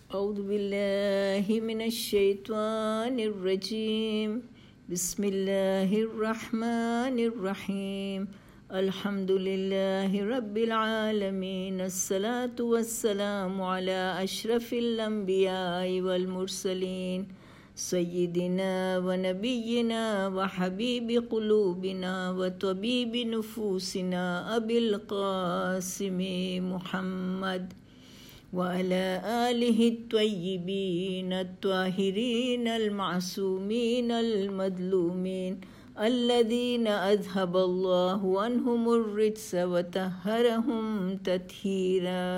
أعوذ بالله من الشيطان الرجيم بسم الله الرحمن الرحيم الحمد لله رب العالمين الصلاة والسلام على أشرف الأنبياء والمرسلين سيدنا ونبينا وحبيب قلوبنا وطبيب نفوسنا أبي القاسم محمد وعلى آله الطيبين الطاهرين المعصومين المظلومين الذين أذهب الله عنهم الرجس وطهرهم تطهيرا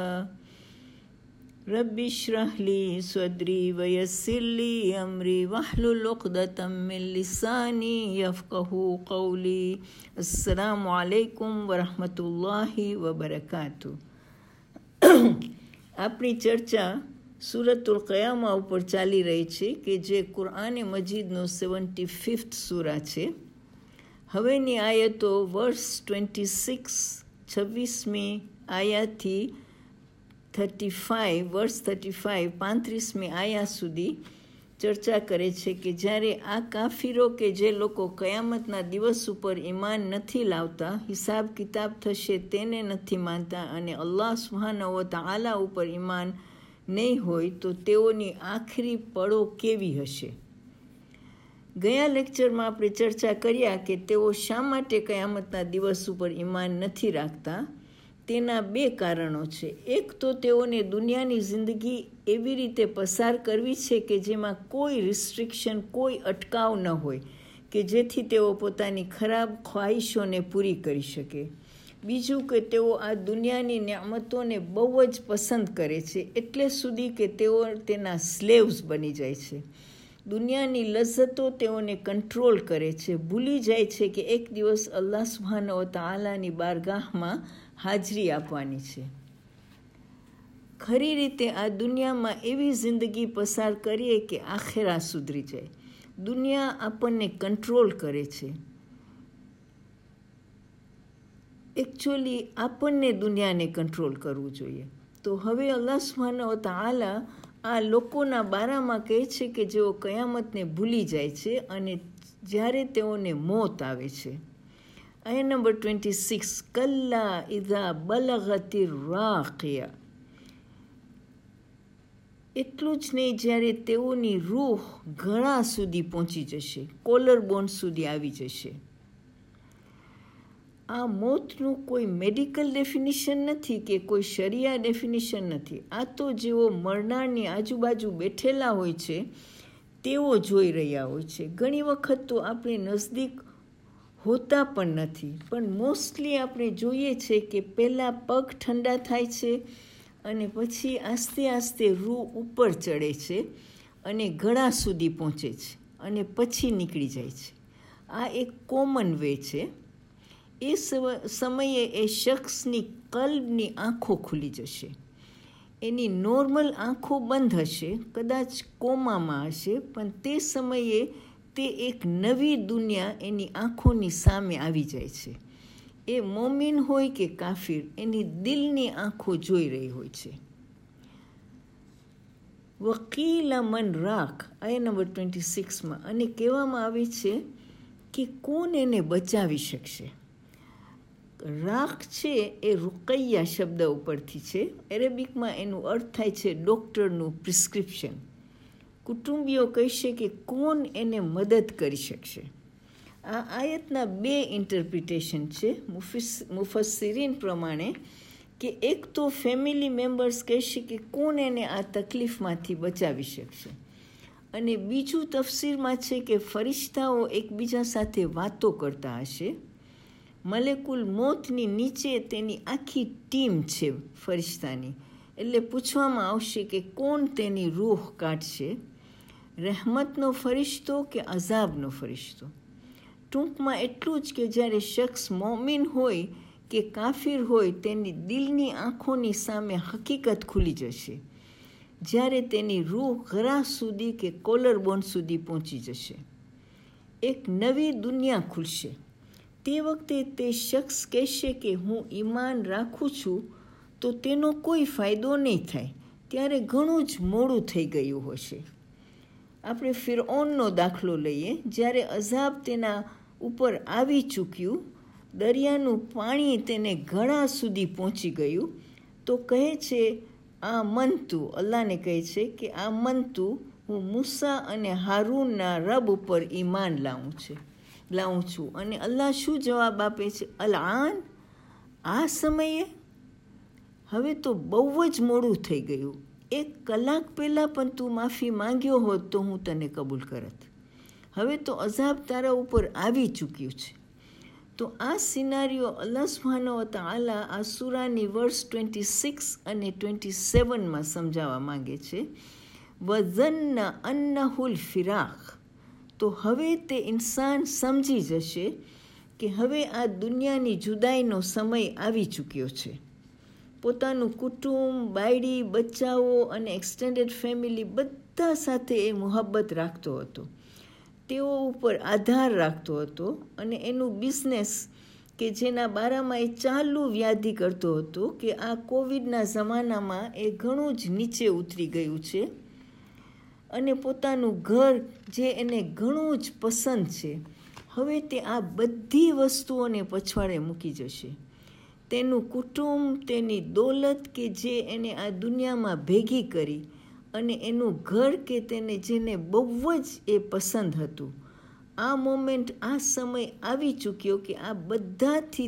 رب اشرح لي صدري ويسر لي أمري واحلل عقدة من لساني يفقهوا قولي السلام عليكم ورحمة الله وبركاته. આપણી ચર્ચા સૂરતુલ કયામા ઉપર ચાલી રહી છે કે જે કુરઆને મજીદનો 75th સૂરા છે. હવેની આયતો વર્સ 26મી આયાથી 35 વર્સ 35 આયા સુધી ચર્ચા કરે છે કે જ્યારે આ કાફીરો કે જે લોકો કયામતના દિવસ ઉપર ઈમાન નથી લાવતા, હિસાબ કિતાબ થશે તેને નથી માનતા અને અલ્લાહ સુબ્હાનહુ વ તઆલા ઉપર ઈમાન નહીં હોય તો તેઓની આખરી પળો કેવી હશે. ગયા લેક્ચરમાં આપણે ચર્ચા કર્યા કે તેઓ શા માટે કયામતના દિવસ ઉપર ઈમાન નથી રાખતા. તેના બે કારણો છે. એક તો તેઓને દુનિયાની જિંદગી એવી રીતે પસાર કરવી છે કે જેમાં કોઈ રિસ્ટ્રિક્શન, કોઈ અટકાવ ન હોય કે જેથી તેઓ પોતાની ખરાબ ખ્વાહિશોને પૂરી કરી શકે. બીજું કે તેઓ આ દુનિયાની નિયામતોને બહુ જ પસંદ કરે છે એટલે સુધી કે તેઓ તેના સ્લેવ્સ બની જાય છે. દુનિયાની લઝ્ઝતો તેઓને કંટ્રોલ કરે છે. ભૂલી જાય છે કે એક દિવસ અલ્લાહ સુબ્હાનહુ વ તઆલાની બારગાહમાં હાજરી આપવાની છે. ખરી રીતે આ દુનિયામાં એવી જિંદગી પસાર કરીએ કે આખેરા સુધરી જાય. દુનિયા આપણને કંટ્રોલ કરે છે. એકચ્યુઅલી આપણને દુનિયાને કંટ્રોલ કરવું જોઈએ. તો હવે અલ્લાહ સુબ્હાનહુ વ તઆલા આ લોકોના બારામાં કહે છે કે જેઓ કયામતને ભૂલી જાય છે અને જ્યારે તેઓને મોત આવે છે. આયા નંબર 26 કલ્લા ઇઝા બલગતિર રાકિયા. એટલું જ નહીં, જ્યારે તેઓની રૂહ ગળા સુધી પહોંચી જશે, કોલર બોન સુધી આવી જશે. આ મોતનું કોઈ મેડિકલ ડેફિનિશન નથી કે કોઈ શરિયા ડેફિનિશન નથી. આ તો જેઓ મરનારની આજુબાજુ બેઠેલા હોય છે તેઓ જોઈ રહ્યા હોય છે. ઘણી વખત તો આપણે નજદીક હોતા પણ નથી, પણ મોસ્ટલી આપણે જોઈએ છે કે પહેલાં પગ ઠંડા થાય છે અને પછી આસ્તે આસ્તે રૂહ ઉપર ચડે છે અને ગળા સુધી પહોંચે છે અને પછી નીકળી જાય છે. આ એક કોમન વે છે. એ સમયે એ શખ્સની કલ્બની આંખો ખુલી જશે. એની નોર્મલ આંખો બંધ હશે, કદાચ કોમામાં હશે, પણ તે સમયે તે એક નવી દુનિયા એની આંખોની સામે આવી જાય છે. એ મોમિન હોય કે કાફિર, એની દિલની આંખો જોઈ રહી હોય છે. વકીલા મન રાખ, આયા નંબર 26માં. અને કહેવામાં આવે છે કે કોણ એને બચાવી શકશે. રાખ છે એ રૂકૈયા શબ્દ ઉપરથી છે. એરેબિકમાં એનું અર્થ થાય છે ડૉક્ટરનું પ્રિસ્ક્રિપ્શન. કુટુંબીઓ કહેશે કે કોણ એને મદદ કરી શકશે. આ આયતના બે ઇન્ટરપ્રિટેશન છે મુફસ્સિરીન પ્રમાણે, કે એક તો ફેમિલી મેમ્બર્સ કહેશે કે કોણ એને આ તકલીફમાંથી બચાવી શકશે, અને બીજું તફસીરમાં છે કે ફરિશ્તાઓ એકબીજા સાથે વાતો કરતા હશે. મલેકુલ મોતની નીચે તેની આખી ટીમ છે ફરિશ્તાની. એટલે પૂછવામાં આવશે કે કોણ તેની રૂહ કાઢશે, રહેમતનો ફરિશ્તો કે અઝાબનો ફરિશ્તો. ટૂંકમાં એટલું જ કે જ્યારે શખ્સ મોમિન હોય કે કાફિર હોય તેની દિલની આંખોની સામે હકીકત ખુલી જશે. જ્યારે તેની રૂહ ગળા સુધી કે કોલર બોન સુધી પહોંચી જશે, એક નવી દુનિયા ખુલશે. તે વખતે તે શખ્સ કહેશે કે હું ઈમાન રાખું છું, તો તેનો કોઈ ફાયદો નહીં થાય, ત્યારે ઘણું જ મોડું થઈ ગયું હશે. આપણે ફિરૌનનો દાખલો લઈએ. જ્યારે અઝાબ તેના ઉપર આવી ચૂક્યું, દરિયાનું પાણી તેને ગળા સુધી પહોંચી ગયું, તો કહે છે આ મનતુ, અલ્લાહને કહે છે કે આ મનતુ, હું મૂસા અને હારૂનના રબ ઉપર ઈમાન લાવું છું. અને અલ્લાહ શું જવાબ આપે છે? અલ-આન, આ સમયે? હવે તો બહુ જ મોડું થઈ ગયું. 1 કલાક પહેલાં પણ તું માફી માંગ્યો હોત તો હું તને કબૂલ કરત. હવે તો અઝાબ તારા ઉપર આવી ચૂક્યું છે. તો આ સિનારીઓ અલ્લાહ સુબ્હાનહુ વ તઆલા આ સૂરાની વર્સ 26 અને 27માં સમજાવવા માંગે છે. વઝન્ન અન્નહુલ ફિરાક, તો હવે તે ઇન્સાન સમજી જશે કે હવે આ દુનિયાની જુદાઈનો સમય આવી ચૂક્યો છે. પોતાનું કુટુંબ, બાયડી, બચ્ચાઓ અને એક્સટેન્ડેડ ફેમિલી બધા સાથે એ મુહબ્બત રાખતો હતો, તેઓ ઉપર આધાર રાખતો હતો, અને એનું બિઝનેસ કે જેના બારામાં એ ચાલુ વ્યાધિ કરતો હતો કે આ કોવિડના જમાનામાં એ ઘણું જ નીચે ઉતરી ગયું છે. અને પોતાનું ઘર જે એને ઘણું જ પસંદ છે, હવે તે આ બધી વસ્તુઓને પછવાડે મૂકી જશે. તેનું કુટુંબ, તેની દોલત કે જે એને આ દુનિયામાં ભેગી કરી, અને એનું ઘર કે જેને બહુ જ એ પસંદ હતું, આ મોમેન્ટ, આ સમય આવી ચૂક્યો કે આ બધાથી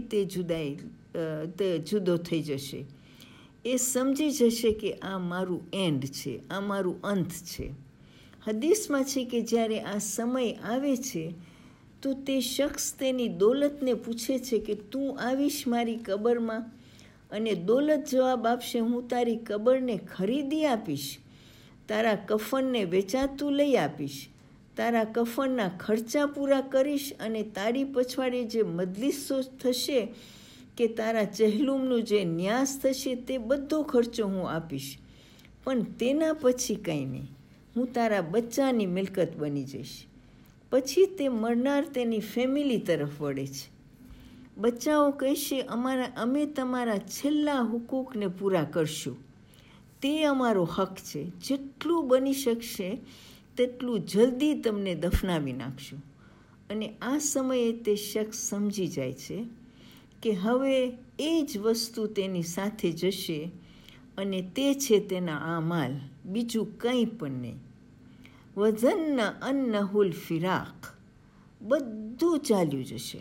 તે જુદો થઈ જશે. એ સમજી જશે કે આ મારું એન્ડ છે, આ મારું અંત છે. હદીસમાં છે કે જ્યારે આ સમય આવે છે તો તે શખ્સ તેની દોલતને પૂછે છે કે તું આવીશ મારી કબરમાં? અને દોલત જવાબ આપશે, હું તારી કબરને ખરીદી આપીશ, તારા કફનને વેચાતું લઈ આપીશ, તારા કફનના ખર્ચા પૂરા કરીશ, અને તારી પછવાડે જે મજલિસો થશે કે તારા ચહેલુમનું જે ન્યાસ થશે તે બધો ખર્ચો હું આપીશ. પણ તેના પછી કંઈ નહીં, હું તારા બચ્ચાની મિલકત બની જઈશ. પછી તે મરનાર તેની ફેમિલી તરફ વળે છે. બચ્ચાઓ કહેશે, અમે તમારા છેલ્લા હુકૂકને પૂરા કરશું, તે અમારો હક છે, જેટલું બની શકશે તેટલું જલ્દી તમને દફનાવી નાખશું. અને આ સમયે તે શખ્સ સમજી જાય છે કે હવે એ જ વસ્તુ તેની સાથે જશે, અને તે છે તેના આમાલ, બીજું કંઈ પણ નહીં. વઝન્ન અન્નહુલ ફિરાક, બધું ચાલ્યું જશે.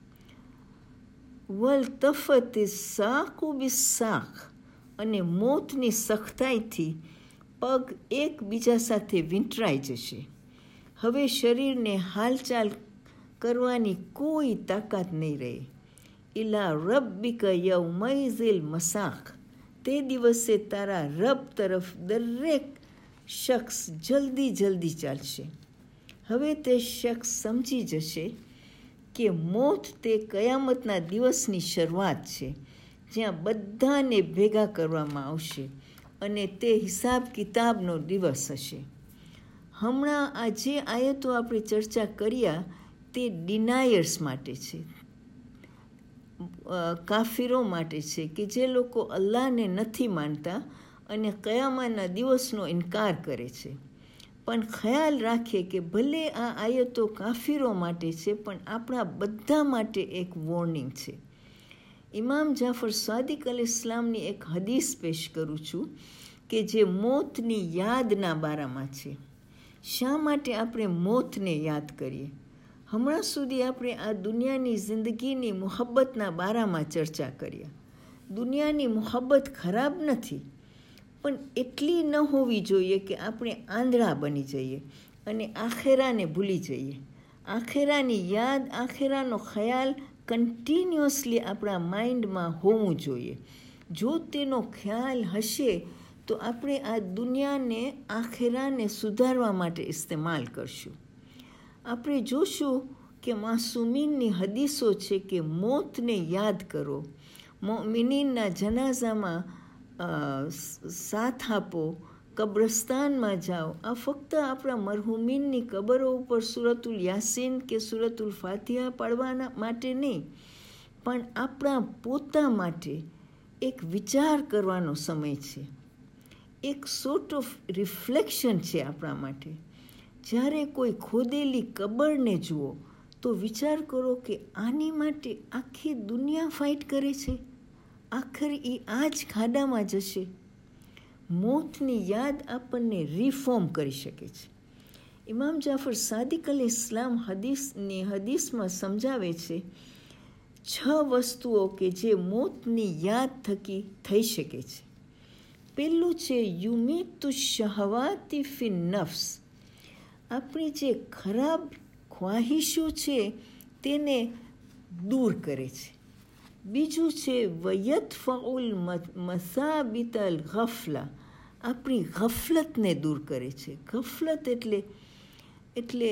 વલ્તફત સાકુ બિસાક, અને મોતની સખ્તાઈથી પગ એકબીજા સાથે વીંટળાઈ જશે. હવે શરીરને હાલચાલ કરવાની કોઈ તાકાત નહીં રહે. ઇલા રબ્બિક યૌમૈઝિલ મસાક, તે દિવસે તારા રબ તરફ દરેક શખ્સ જલ્દી ચાલશે. હવે તે શખ્સ સમજી જશે કે મોત તે કયામતના દિવસની શરૂઆત છે, જ્યાં બધાને ભેગા કરવામાં આવશે, અને તે હિસાબ કિતાબનો દિવસ હશે. હમણાં આ જે આયતો આપણે ચર્ચા કર્યા તે ડિનાયર્સ માટે છે, કાફિરો માટે છે, કે જે લોકો અલ્લાહને નથી માનતા અને કયામતના દિવસનો ઇનકાર કરે છે. પણ ખ્યાલ રાખીએ કે ભલે આ આયતો કાફિરો માટે છે, પણ આપણા બધા માટે એક વોર્નિંગ છે. ઇમામ જાફર સાદિક અલૈહિસ્સલામની એક હદીસ પેશ કરું છું કે જે મોતની યાદના બારામાં છે. શા માટે આપણે મોતને યાદ કરીએ? હમણાં સુધી આપણે આ દુનિયાની જિંદગીની મુહબ્બતના બારામાં ચર્ચા કરીએ. દુનિયાની મુહબ્બત ખરાબ નથી, પણ એટલી ન હોવી જોઈએ કે આપણે આંધળા બની જઈએ અને આખેરાને ભૂલી જઈએ. આખેરાની યાદ, આખેરાનો ખ્યાલ કન્ટિન્યુઅસલી આપણા માઇન્ડમાં હોવું જોઈએ. જો તેનો ખ્યાલ હશે તો આપણે આ દુનિયાને, આખેરાને સુધારવા માટે ઇસ્તેમાલ કરશું. આપણે જોશું કે માસૂમીનની હદીસો છે કે મોતને યાદ કરો, મોમિનીનના જનાઝામાં સાથ આપો, કબ્રસ્તાનમાં જાઓ. આ ફક્ત આપણા મરહુમીનની કબરો ઉપર સૂરતુલ યાસીન કે સૂરતુલ ફાતિહા પાડવાના માટે નહીં, પણ આપણા પોતા માટે એક વિચાર કરવાનો સમય છે. એક સોર્ટ ઓફ રિફ્લેક્શન છે આપણા માટે. જ્યારે કોઈ ખોદેલી કબરને જુઓ તો વિચાર કરો કે આની માટે આખી દુનિયા ફાઇટ કરે છે. આખર એ આ જ ખાડામાં જશે. મોતની યાદ આપણને રિફોર્મ કરી શકે છે. ઇમામ જાફર સાદિક અલ ઇસ્લામ હદીસમાં સમજાવે છે 6 વસ્તુઓ કે જે મોતની યાદ થકી થઈ શકે છે. પહેલું છે યુમીતુ શહવાતી ફિ નફ્સ. આપણી જે ખરાબ ખ્વાહિશો છે તેને દૂર કરે છે. બીજું છે વયદફઉલ મસાબિત અલ ગફલા. આપણી ગફલતને દૂર કરે છે. ગફલત એટલે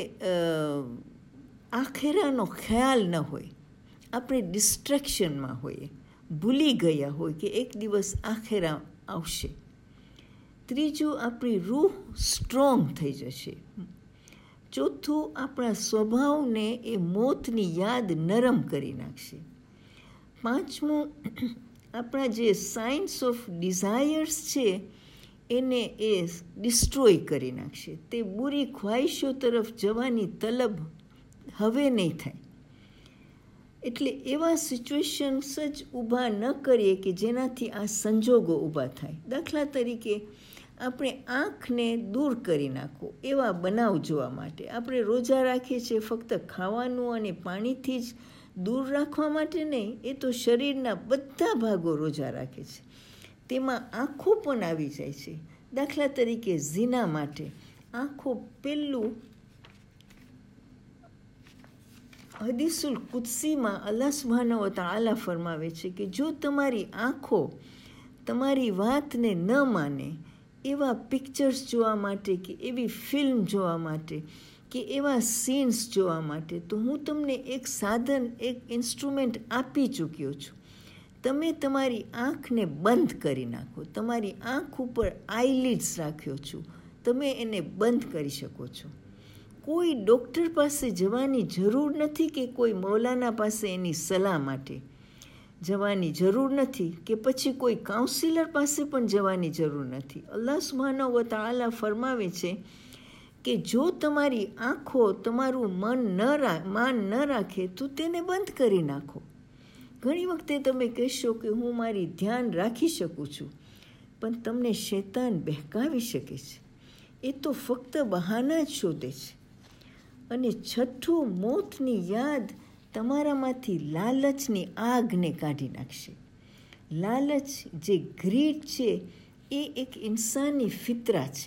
આખેરાનો ખ્યાલ ન હોય, આપણે ડિસ્ટ્રેક્શનમાં હોઈએ, ભૂલી ગયા હોય કે એક દિવસ આખેરા આવશે. ત્રીજું, આપણી રૂહ સ્ટ્રોંગ થઈ જશે. ચોથું, આપણા સ્વભાવને એ મોતની યાદ નરમ કરી નાખશે. પાંચમું, આપણા જે સાયન્સ ઓફ ડિઝાયર્સ છે એને એ ડિસ્ટ્રોય કરી નાખશે. તે બુરી ખ્વાહિશો તરફ જવાની તલબ હવે નહીં થાય. એટલે એવા સિચ્યુએશન્સ જ ઊભા ન કરીએ કે જેનાથી આ સંજોગો ઊભા થાય. દાખલા તરીકે આપણે આંખને દૂર કરી નાખો એવા બનાવ જોવા માટે. આપણે રોજા રાખીએ છીએ ફક્ત ખાવાનું અને પાણીથી જ દૂર રાખવા માટે નહીં, એ તો શરીરના બધા ભાગો રોજા રાખે છે. તેમાં આંખો પણ આવી જાય છે. દાખલા તરીકે ઝિના માટે આંખો પહેલું હદીસુલ કુદસીમાં અલ્લાહ સુબ્હાનહુ વ તઆલા ફરમાવે છે કે જો તમારી આંખો તમારી વાતને ન માને, એવા પિક્ચર્સ જોવા માટે કે એવી ફિલ્મ જોવા માટે કે એવા સીન્સ જોવા માટે, તો હું તમને એક સાધન, એક ઇન્સ્ટ્રુમેન્ટ આપી ચૂક્યો છું. તમે તમારી આંખને બંધ કરી નાખો. તમારી આંખ ઉપર આઈલિડ્સ રાખ્યો છું, તમે એને બંધ કરી શકો છો. કોઈ ડૉક્ટર પાસે જવાની જરૂર નથી કે કોઈ મૌલાના પાસે એની સલાહ માટે જવાની જરૂર નથી કે પછી કોઈ કાઉન્સિલર પાસે પણ જવાની જરૂર નથી. અલ્લાહ સુબ્હાનહુ વ તઆલા ફરમાવે છે કે જો તમારી આંખો તમારું માન ન રાખે તો તેને બંધ કરી નાખો. ઘણી વખતે તમે કહેશો કે હું મારી ધ્યાન રાખી શકું છું, પણ તમને શૈતાન બહેકાવી શકે છે. એ તો ફક્ત બહાના જ શોધે છે. અને છઠ્ઠું, મોતની યાદ તમારામાંથી લાલચની આગને કાઢી નાખશે. લાલચ, જે ગ્રીડ છે, એ એક ઇન્સાની ફિતરા છે.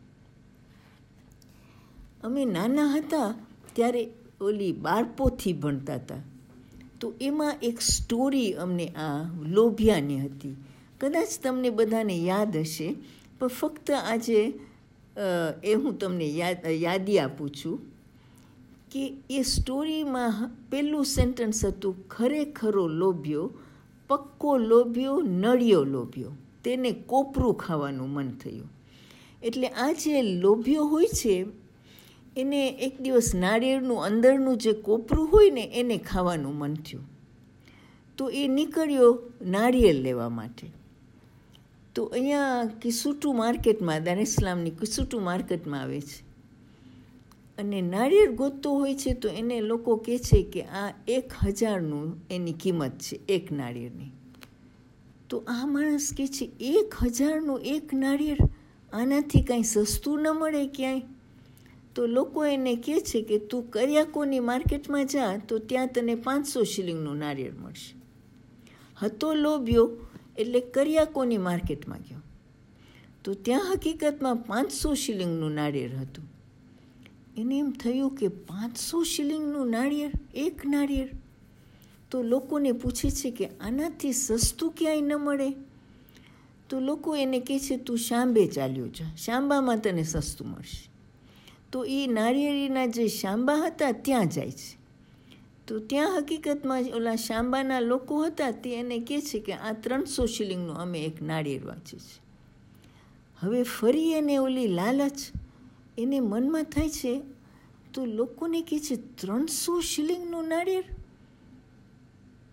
અમે નાના હતા ત્યારે ઓલી બાળપોથી ભણતા હતા, તો એમાં એક સ્ટોરી અમને આ લોભિયાની હતી. કદાચ તમને બધાને યાદ હશે, પણ ફક્ત આજે એ હું તમને યાદી આપું છું કે એ સ્ટોરીમાં પહેલું સેન્ટન્સ હતું, ખરેખરો લોભ્યો, પક્કો લોભ્યો, નળિયો લોભ્યો, તેને કોપરું ખાવાનું મન થયું. એટલે આ જે લોભ્યો હોય છે એને એક દિવસ નાળિયેરનું અંદરનું જે કોપરું હોય ને એને ખાવાનું મન થયું. તો એ નીકળ્યો નાળિયેર લેવા માટે. તો અહીંયા કિસુટુ માર્કેટમાં, દાર ઇસ્લામની કિસુટુ માર્કેટમાં આવે છે અને નાળિયેર ગોતતો હોય છે. તો એને લોકો કહે છે કે આ 1000નું એની કિંમત છે એક નાળિયેરની. તો આ માણસ કહે છે 1000નું એક નાળિયેર, આનાથી કાંઈ સસ્તું ન મળે ક્યાંય? તો લોકો એને કહે છે કે તું કરિયાકોની માર્કેટમાં જા તો ત્યાં તને 500 શિલિંગનું નાળિયેર મળશે. હતો લોભ્યો એટલે કરિયાકોની માર્કેટમાં ગયો, તો ત્યાં હકીકતમાં 500 શિલિંગનું નાળિયેર હતું. એને એમ થયું કે 500 શિલિંગનું નાળિયેર, એક નાળિયેર. તો લોકોને પૂછે છે કે આનાથી સસ્તું ક્યાંય ન મળે? તો લોકો એને કહે છે તું શાંબે ચાલ્યો જા, શાંબામાં તને સસ્તું મળશે. તો એ નાળિયેરીના જે શાંબા હતા ત્યાં જાય છે. તો ત્યાં હકીકતમાં ઓલા શાંબાના લોકો હતા, તે એને કહે છે કે આ 300 શિલિંગનું અમે એક નાળિયેર વાંચીએ છીએ. હવે ફરી એને ઓલી લાલચ એને મનમાં થાય છે, તો લોકોને કહે છે 300 શિલિંગનું નાળિયેર.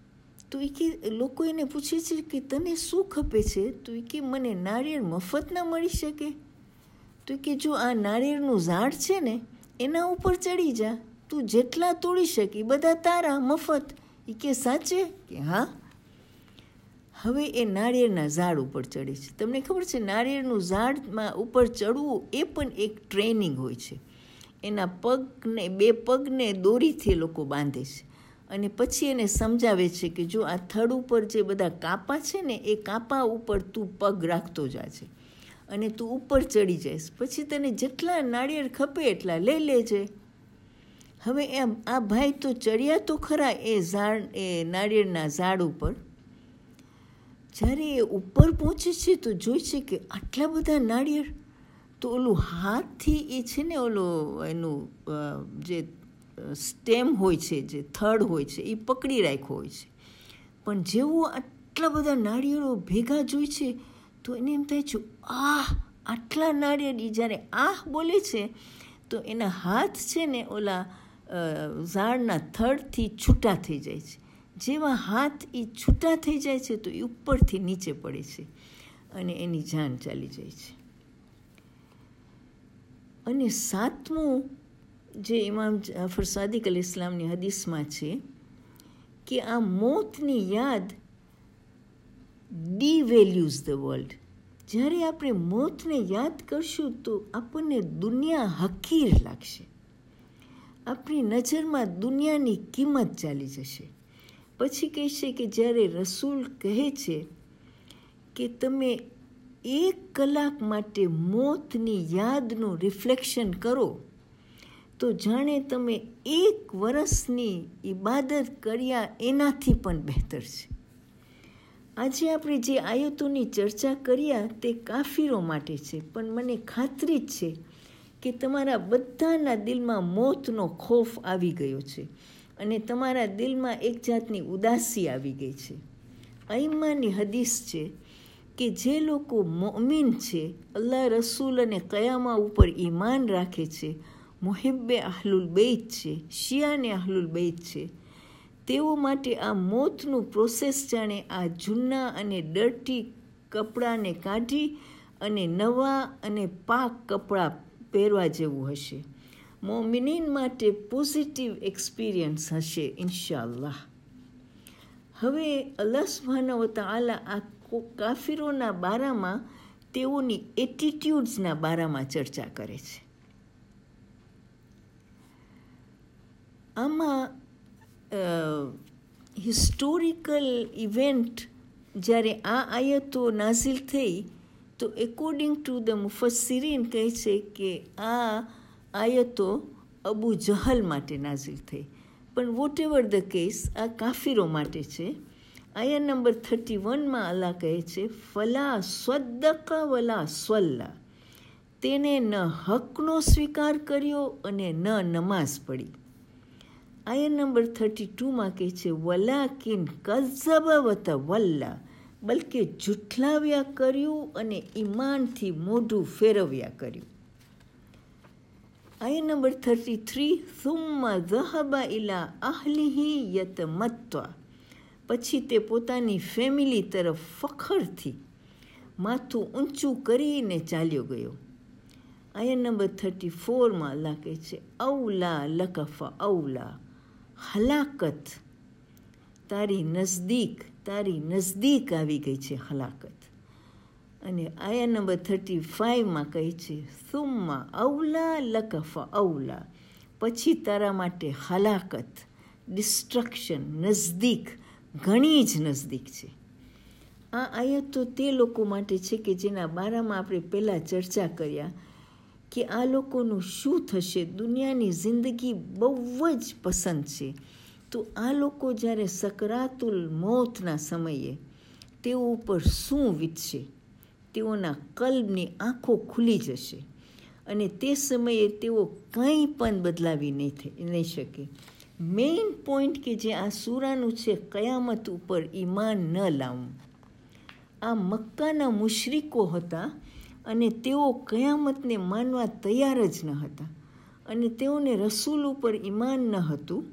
તો એ કે લોકો એને પૂછે છે કે તને શું ખપે છે? તો એ કે મને નાળિયેર મફત ના મળી શકે. તો કે જો આ નાળિયેરનું ઝાડ છે ને એના ઉપર ચડી જા, તું જેટલા તોડી શકી બધા તારા મફત. એ કે સાચે? કે હા. હવે એ નાળિયેરના ઝાડ ઉપર ચડે છે. તમને ખબર છે નાળિયેરનું ઝાડમાં ઉપર ચડવું એ પણ એક ટ્રેનિંગ હોય છે. એના પગને 2 પગને દોરીથી લોકો બાંધે છે અને પછી એને સમજાવે છે કે જો આ થડ ઉપર જે બધા કાપા છે ને એ કાપા ઉપર તું પગ રાખતો જાજે અને તું ઉપર ચડી જઈશ, પછી તને જેટલા નાળિયેર ખપે એટલા લઈ લેજે. હવે આ ભાઈ તો ચડ્યા તો ખરા એ નાળિયેરના ઝાડ ઉપર. જ્યારે એ ઉપર પહોંચે છે તો જોઈ છે કે આટલા બધા નાળિયેર. તો ઓલું હાથથી એ છે ને એનું જે સ્ટેમ હોય છે, જે થડ હોય છે એ પકડી રાખ્યો હોય છે. પણ જેવું આટલા બધા નાળિયેરો ભેગા જોઈ છે તો એને એમ થાય છે આટલા નાળિયેર. એ જ્યારે બોલે છે તો એના હાથ છે ને ઓલા ઝાડના થડથી છૂટા થઈ જાય છે. જેવા હાથ એ છૂટા થઈ જાય છે તો એ ઉપરથી નીચે પડે છે અને એની જાન ચાલી જાય છે. અને 7મું જે ઇમામ જાફર સાદિક અલૈહિસ્સલામની હદીસમાં છે કે આ મોતની યાદ ડીવેલ્યુઝ ધ વર્લ્ડ. જ્યારે આપણે મોતને યાદ કરશું તો આપણને દુનિયા હકીર લાગશે. આપણી નજરમાં દુનિયાની કિંમત ચાલી જશે. પછી કહેશે કે જ્યારે રસૂલ કહે છે કે તમે 1 કલાક માટે મોતની યાદનું રિફ્લેક્શન કરો તો જાણે તમે 1 વર્ષની ઇબાદત કર્યા એનાથી પણ બહેતર છે. આજે આપણે જે આયતોની ચર્ચા કર્યા તે કાફીરો માટે છે, પણ મને ખાતરી જ છે કે તમારા બધાના દિલમાં મોતનો ખોફ આવી ગયો છે અને તમારા દિલમાં એક જાતની ઉદાસી આવી ગઈ છે. અઈમ્માની હદીસ છે કે જે લોકો મોમિન છે, અલ્લાહ રસૂલ અને કયામા ઉપર ઈમાન રાખે છે, મુહિબ્બે અહલુલ બેત છે, શિયાને અહલુલ બેત છે, તેઓ માટે આ મોતનું પ્રોસેસ જાણે આ જૂના અને ડર્ટી કપડાને કાઢી અને નવા અને પાક કપડાં પહેરવા જેવું હશે. મોમિનીન માટે પોઝિટિવ એક્સપિરિયન્સ હશે ઇન્શાઅલ્લાહ. હવે અલ્લાહ સુબ્હાનહુ વ તઆલા આ કાફિરોના બારામાં તેઓની એટીટ્યૂડ્સના બારામાં ચર્ચા કરે છે. આમાં હિસ્ટોરિકલ ઇવેન્ટ જ્યારે આ આયતો નાઝિલ થઈ તો એકોર્ડિંગ ટુ ધ મુફસ્સિરીન કહે છે કે આ આયતો અબુ જહલ માટે નાઝિલ થઈ. પણ વોટ એવર ધ કેસ આ કાફિરો માટે છે. આયા નંબર 31માં અલ્લાહ કહે છે ફલા સ્વદ્દકા વલા સ્વલ્લા. તેને ન હકનો સ્વીકાર કર્યો અને ન નમાઝ પડી. આયા નંબર 32માં કહે છે વલાકિન કઝ્ઝબ વતવલ્લા. બલકે જુઠલાવ્યા કર્યું અને ઈમાનથી મોઢું ફેરવ્યા કર્યું. આયા નંબર 33 સુમ્મા ઝહબા ઇલા અહલિહી યતમત્તા. પછી તે પોતાની ફેમિલી તરફ ફખરથી માથું ઊંચું કરીને ચાલ્યો ગયો. આયા નંબર 34માં અલ્લાહ કહે છે ઔલા લકફા ઔલા. હલાકત તારી નજદીક આવી ગઈ છે હલાકત. અને આયા નંબર 35માં કહે છે સુમ્મા ઔલા લકફા ઔલા. પછી તારા માટે હલાકત, ડિસ્ટ્રક્શન નજદીક, ઘણી જ નજદીક છે. આ આયતો તે લોકો માટે છે કે જેના બારામાં આપણે પહેલાં ચર્ચા કર્યા કે આ લોકોનું શું થશે. દુનિયાની જિંદગી બહુ જ પસંદ છે. તો આ લોકો જ્યારે સકરાતુલ મોતના સમયે તેઓ ઉપર શું વીતશે. તેઓના કલ્બની આંખો ખુલી જશે અને તે સમયે તેઓ કંઈ પણ બદલાવી નહીં શકે. મેઇન પોઈન્ટ કે જે આ સૂરાનું છે કયામત ઉપર ઈમાન ન લાવવું. આ મક્કાના મુશરિકો હતા અને તેઓ કયામતને માનવા તૈયાર જ ન હતા અને તેઓને રસૂલ ઉપર ઈમાન ન હતું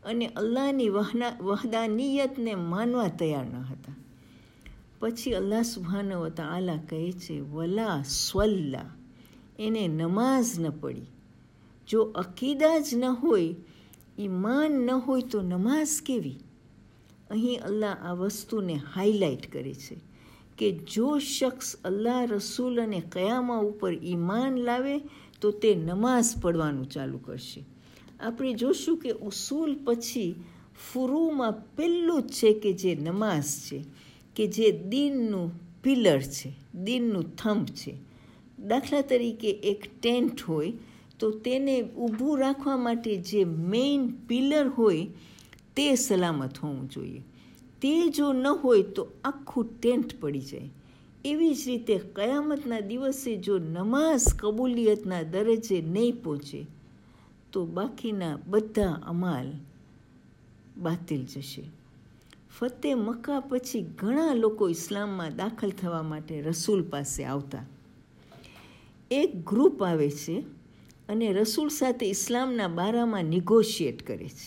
અને અલ્લાહની વહદાનિયતને માનવા તૈયાર ન હતા. પછી અલ્લાહ સુબ્હાનહુ વ તઆલા કહે છે વલા સ્વલ્લા, એને નમાઝ ન પડી. જો અકીદા જ ન હોય, ઈમાન ન હોય તો નમાઝ કેવી? અહીં અલ્લાહ આ વસ્તુને હાઇલાઇટ કરે છે કે જો શખ્સ અલ્લાહ, રસૂલ અને કયામા ઉપર ઈમાન લાવે તો તે નમાઝ પડવાનું ચાલુ કરશે. આપણે જોશું કે ઉસૂલ પછી ફુરૂમાં પહેલું જ છે કે જે નમાઝ છે, કે જે દીનનું પિલર છે, દીનનું થંભ છે. દાખલા તરીકે એક ટેન્ટ હોય તો તેને ઊભું રાખવા માટે જે મેઇન પિલર હોય તે સલામત હોવું જોઈએ. તે જો ન હોય તો આખું ટેન્ટ પડી જાય. એવી જ રીતે કયામતના દિવસે જો નમાઝ કબૂલિયતના દરજ્જે નહીં પહોંચે તો બાકીના બધા અમાલ બાતિલ જશે. ફતેહ મક્કા પછી ઘણા લોકો ઇસ્લામમાં દાખલ થવા માટે રસૂલ પાસે આવતા. એક ગ્રુપ આવે છે અને રસૂલ સાથે ઇસ્લામના બારામાં નિગોશિએટ કરે છે.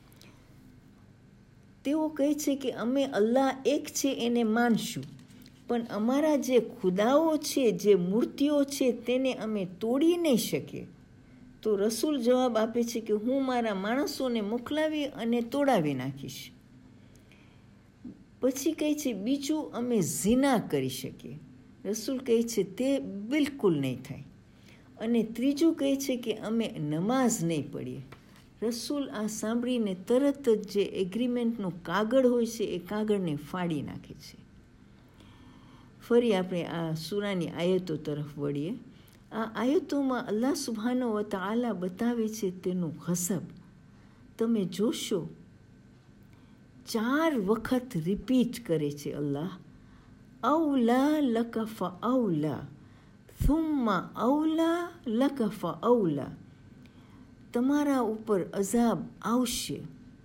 તેઓ કહે છે કે અમે અલ્લાહ એક છે એને માનશું, પણ અમારા જે ખુદાઓ છે, જે મૂર્તિઓ છે, તેને અમે તોડી નહીં શકીએ. તો રસૂલ જવાબ આપે છે કે હું મારા માણસોને મોકલાવી અને તોડાવી નાખીશ. પછી કહે છે બીજું, અમે ઝિના કરી શકીએ. રસૂલ કહે છે તે બિલકુલ નહીં થાય. અને ત્રીજું કહે છે કે અમે નમાઝ નહીં પડીએ. રસૂલ આ સાંભળીને તરત જ જે એગ્રીમેન્ટનું કાગળ હોય છે એ કાગળને ફાડી નાખે છે. ફરી આપણે આ સૂરાની આયતો તરફ વળીએ. આ આયતોમાં અલ્લાહ સુબ્હાનહુ વ તઆલા બતાવે છે તેનું ગઝબ. તમે જોશો 4 વખત રિપીટ કરે છે અલ્લાહ, ઔલા લક ફઔલા, થુમ્મા ઔલા લક ફઔલા. તમારા ઉપર અઝાબ આવશે,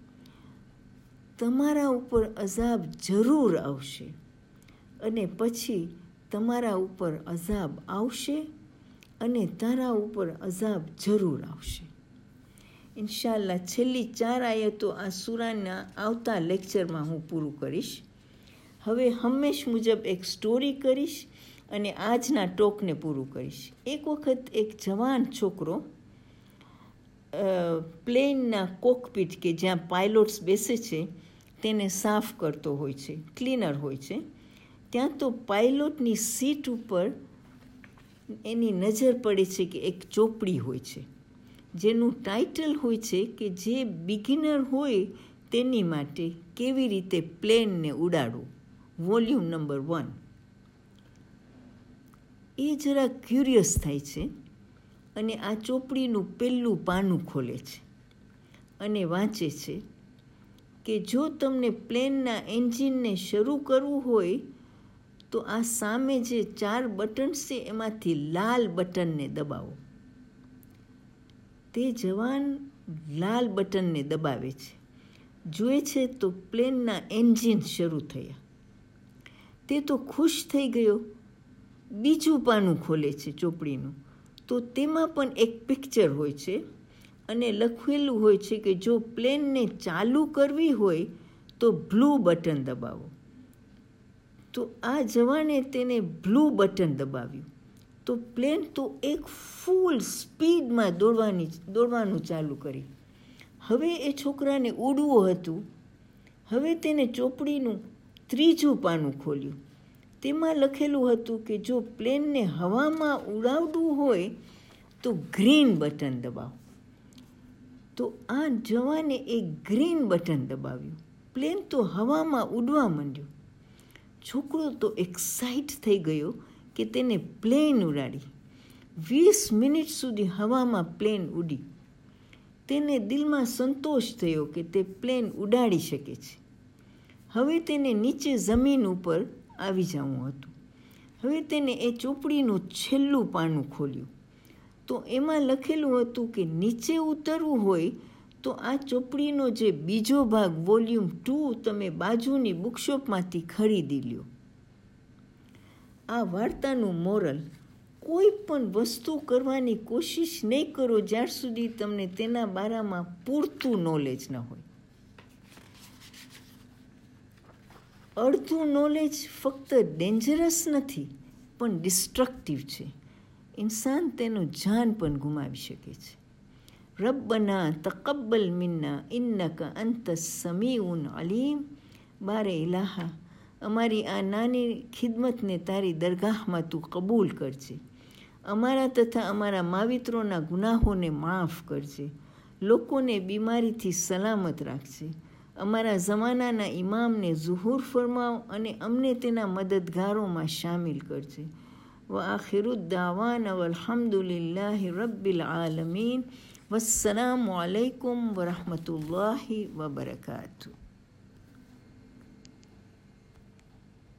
તમારા ઉપર અઝાબ જરૂર આવશે, અને પછી તમારા ઉપર અઝાબ આવશે, અને તારા ઉપર અઝાબ જરૂર આવશે. ઇન્શાઅલ્લાહ છેલ્લી 4 આયતો આ સૂરાના આવતા લેક્ચરમાં હું પૂરું કરીશ. હવે હંમેશ મુજબ એક સ્ટોરી કરીશ અને આજના ટોકને પૂરું કરીશ. એક વખત એક જવાન છોકરો પ્લેનના કોકપીટ કે જ્યાં પાયલોટ્સ બેસે છે તેને સાફ કરતો હોય છે, ક્લીનર હોય છે. ત્યાં તો પાયલોટની સીટ ઉપર એની નજર પડે છે કે એક ચોપડી હોય છે જેનું ટાઇટલ હોય છે કે જે બિગિનર હોય તેની માટે કેવી રીતે પ્લેનને ઉડાડવું, વોલ્યુમ નંબર 1. એ જરા ક્યુરિયસ થાય છે અને આ ચોપડીનું પહેલું પાનું ખોલે છે અને વાંચે છે કે જો તમને પ્લેનના એન્જિનને શરૂ કરવું હોય તો આ સામે જે 4 બટન્સ છે એમાંથી લાલ બટનને દબાવો. તે જવાન લાલ બટનને દબાવે છે. જુએ છે તો પ્લેનના એન્જિન શરૂ થયા. તે તો ખુશ થઈ ગયો. બીજું પાનું ખોલે છે ચોપડીનું તો તેમાં પણ એક પિક્ચર હોય છે અને લખેલું હોય છે કે જો પ્લેનને ચાલુ કરવી હોય તો બ્લુ બટન દબાવો. તો આ જવાને તેને બ્લુ બટન દબાવ્યું તો પ્લેન તો એક ફૂલ સ્પીડમાં દોડવાનું ચાલુ કરી. હવે એ છોકરાને ઉડવું હતું. હવે તેને ચોપડીનું 3જું પાનું ખોલ્યું. તેમાં લખેલું હતું કે જો પ્લેનને હવામાં ઉડાવવું હોય તો ગ્રીન બટન દબાવો. તો આ જવાને એક ગ્રીન બટન દબાવ્યું. પ્લેન તો હવામાં ઉડવા માંડ્યું. છોકરો તો એક્સાઇટ થઈ ગયો કે તેને પ્લેન ઉડાડી. 20 મિનિટ સુધી હવામાં પ્લેન ઉડી. તેને દિલમાં સંતોષ થયો કે તે પ્લેન ઉડાડી શકે છે. હવે તેને નીચે જમીન ઉપર આવી જવું હતું. હવે તેને એ ચોપડીનું છેલ્લું પાનું ખોલ્યું તો એમાં લખેલું હતું કે નીચે ઉતરવું હોય તો આ ચોપડીનો જે બીજો ભાગ વોલ્યુમ 2 તમે બાજુની બુકશોપમાંથી ખરીદી લ્યો. આ વાર્તાનું મોરલ, કોઈ પણ વસ્તુ કરવાની કોશિશ નહીં કરો જ્યાર સુધી તમને તેના બારામાં પૂરતું નોલેજ ન હોય. અડધું નોલેજ ફક્ત ડેન્જરસ નથી પણ ડિસ્ટ્રક્ટિવ છે. ઇન્સાન તેનું જાન પણ ગુમાવી શકે છે. રબ્બના તકબ્બલ મિન્ના ઇન્નકા અંત સમીઉન અલીમ. બારે ઇલાહા, અમારી આ નાની ખિદમતને તારી દરગાહમાં તું કબૂલ કરજે. અમારા તથા અમારા માવિત્રોના ગુનાહોને માફ કરજે. લોકોને બીમારીથી સલામત રાખજે. અમારા જમાનાના ઇમામને ઝુહૂર ફરમાવ અને અમને તેના મદદગારોમાં શામિલ કરજે. વ આખિરુ દાવાના વલ્હમ્દુલિલ્લાહિ રબ્બિલ આલમીન. વસ્સલામુ અલૈકુમ વરહમતુલ્લાહિ વબરકાતુહુ.